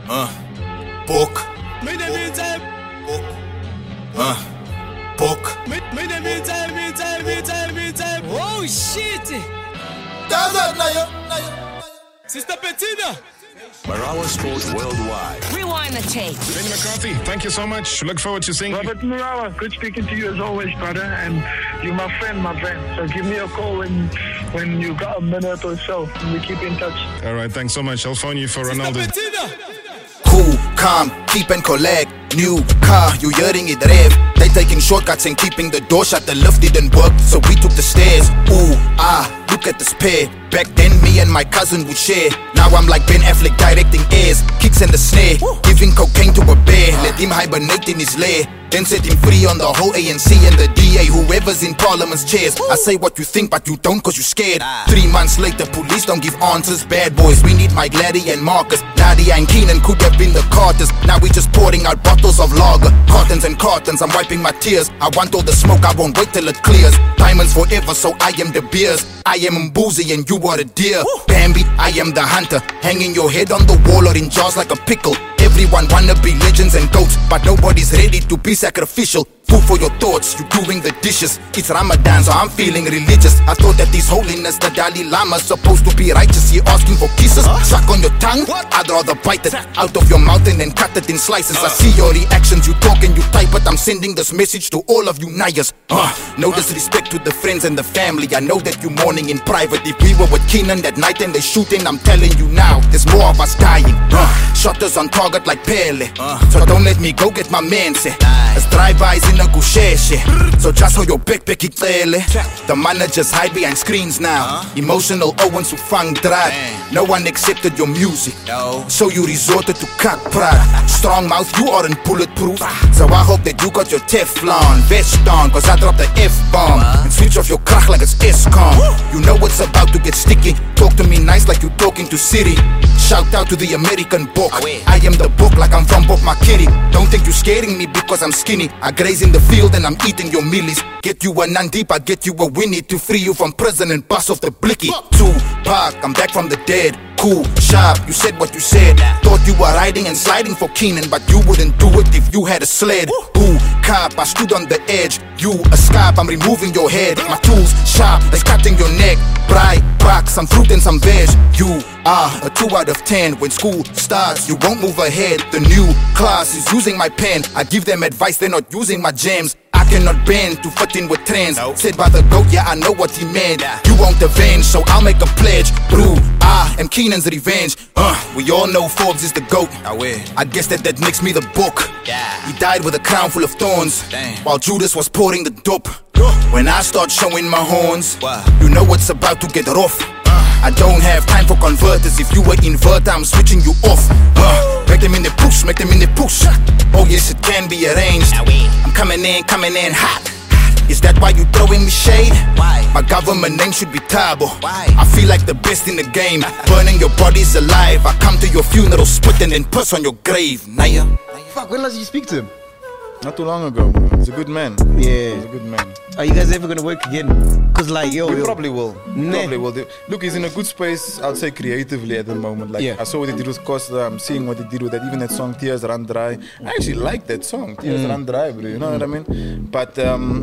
Book. Book. Oh shit! Sister Bettina! Marawa Sport Worldwide. Rewind the tape. Benny McCarthy, thank you so much. Look forward to seeing you. Robert Marawa, good speaking to you as always, brother. And you're my friend. So give me a call when you got a minute or so. And we keep in touch. All right, thanks so much. I'll phone you for Ronaldo. Cool, calm, keep and collect. New car, you hearing it rev. They taking shortcuts and keeping the door shut. The lift didn't work, so we took the stairs. Ooh, look at this pair. Back then me and my cousin would share. Now I'm like Ben Affleck directing airs. Kicks and the snare, giving cocaine to a bear. Let him hibernate in his lair. Then set him free on the whole ANC and the DA, whoever's in parliament's chairs. I say what you think but you don't cause you scared. 3 months later, police don't give answers. Bad boys, we need Mike Laddie and Marcus. Nadia and Keenan could have been the Carters. Now we just pouring out bottles of lager. Cartons and cartons, I'm wiping my tears. I want all the smoke, I won't wait till it clears. Diamonds forever, so I am the beers. I am Mbuzi and you are a deer. Bambi, I am the hunter. Hanging your head on the wall or in jars like a pickle. Everyone wanna be legends and goats, but nobody's ready to be sacrificial. Food for your thoughts, you doing the dishes. It's Ramadan, so I'm feeling religious. I thought that this holiness, the Dalai Lama's supposed to be righteous. He asking for kisses, suck on your tongue. I'd rather bite it out of your mouth and then cut it in slices. I see your reactions, you talk and you type, but I'm sending this message to all of you Nayas. No disrespect to the friends and the family. I know that you mourning in private. If we were with Keenan that night and they shooting, I'm telling you now, there's more of us dying. Shotters on target like Pele. So don't let me go get my man say. As drive-bys in a gusheshe. So just hold your backpack itlele. The managers hide behind screens now. Emotional Owens who fang drag. No one accepted your music. So you resorted to cut pride. Strong mouth, you aren't bulletproof. So I hope that you got your Teflon vest on, cause I dropped the F-bomb and switch off your crack like it's ESCOM. You know it's about to get sticky. Talk to me nice like you talking to Siri. Shout out to the American book. I am the book like I'm from Bob McKinney. Don't think you're scaring me because I'm skinny. I graze in the field and I'm eating your millies. Get you a Nandip, I get you a Winnie to free you from prison and bust off the blicky. Tupac, I'm back from the dead. Cool, sharp, you said what you said. Thought you were riding and sliding for Keenan, but you wouldn't do it if you had a sled. Ooh, cop, I stood on the edge. You a scarp, I'm removing your head. My tools sharp, it's cutting your neck. Bright rock, some fruit and some veg. You are a 2 out of 10. When school starts, you won't move ahead. The new class is using my pen. I give them advice, they're not using my gems. I cannot bend to fit in with trends. Said by the goat, yeah, I know what he meant. You won't avenge, so I'll make a pledge. Brew, and Keenan's revenge. We all know Forbes is the GOAT. I guess that makes me the book. He died with a crown full of thorns, while Judas was pouring the dope. When I start showing my horns, you know what's about to get rough. I don't have time for converters. If you were inverter, I'm switching you off. Make them in the push, make them in the push. Oh yes, it can be arranged. I'm coming in hot. Is that why you throwing me shade? My government name should be Tabo. I feel like the best in the game. Burning your bodies alive. I come to your funeral, spit and then piss on your grave. Naya. Fuck, when last did you speak to him? Not too long ago. He's a good man. Yeah. He's a good man. Are you guys ever gonna work again? Cause like, we probably will. Probably will. Look, he's in a good space, I'd say, creatively at the moment. Like, I saw what he did with Costa. I'm seeing what he did with that. Even that song, Tears Run Dry. I actually like that song, Tears Run Dry, bro. You know what I mean? But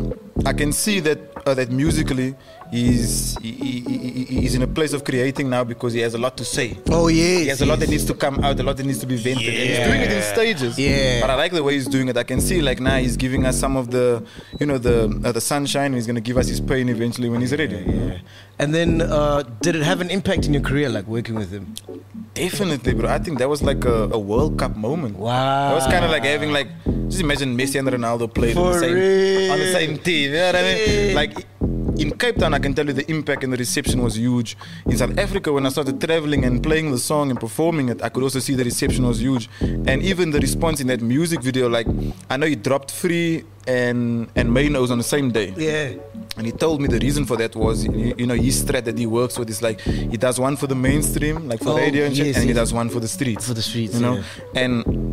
I can see that musically, he's in a place of creating now because he has a lot to say. Oh yeah, he has a lot that needs to come out, a lot that needs to be vented. And he's doing it in stages. Yeah, but I like the way he's doing it. I can see like now he's giving us some of the, you know, the sunshine. He's gonna give us his pain eventually when he's ready. Yeah. And then did it have an impact in your career, like working with him? Definitely, bro. I think that was like a World Cup moment. Wow. That was kind of like having like, just imagine Messi and Ronaldo played on the same team. You know what I mean? Like in Cape Town, I can tell you the impact and the reception was huge. In South Africa, when I started traveling and playing the song and performing it, I could also see the reception was huge. And even the response in that music video, like I know he dropped Free and Maynos on the same day. Yeah. And he told me the reason for that was, you know, his strat that he works with is like, he does one for the mainstream, like for radio and shit, and he does one for the streets. For the streets, you know. And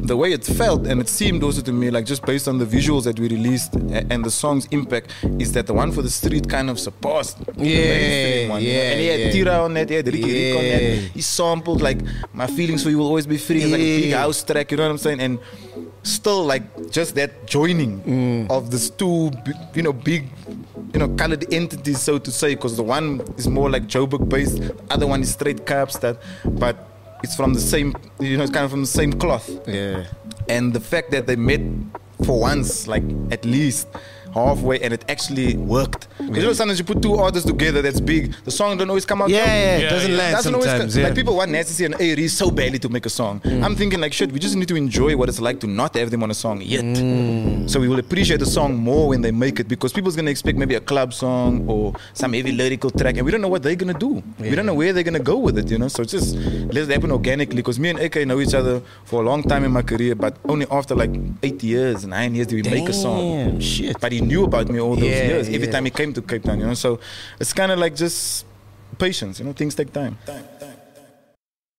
the way it felt and it seemed also to me, like just based on the visuals that we released and the song's impact, is that the one for the street kind of surpassed the mainstream one. And he had Tira on that, he had Ricky Rick on that. He sampled like My Feelings For You Will Always Be Free. It's like a big house track, you know what I'm saying? And still like just that joining of these two, big, colored entities, so to say, because the one is more like Joburg based, the other one is straight Kaapstad, but it's from the same, it's kind of from the same cloth. Yeah. And the fact that they met for once, like at least halfway, and it actually worked. Because sometimes you put two artists together that's big, the song don't always come out. It doesn't land sometimes. Like people want Nasty and Aries so badly to make a song. I'm thinking like, shit, we just need to enjoy what it's like to not have them on a song yet. So we will appreciate the song more when they make it, because people's gonna expect maybe a club song or some heavy lyrical track, and we don't know what they're gonna do. We don't know where they're gonna go with it, So it's just let it happen organically. Because me and AK know each other for a long time in my career, but only after like 8 years, 9 years did we make a song. Shit. But he knew about me all those years. Every time he came to Cape Town, So it's kind of like just patience. Things take time.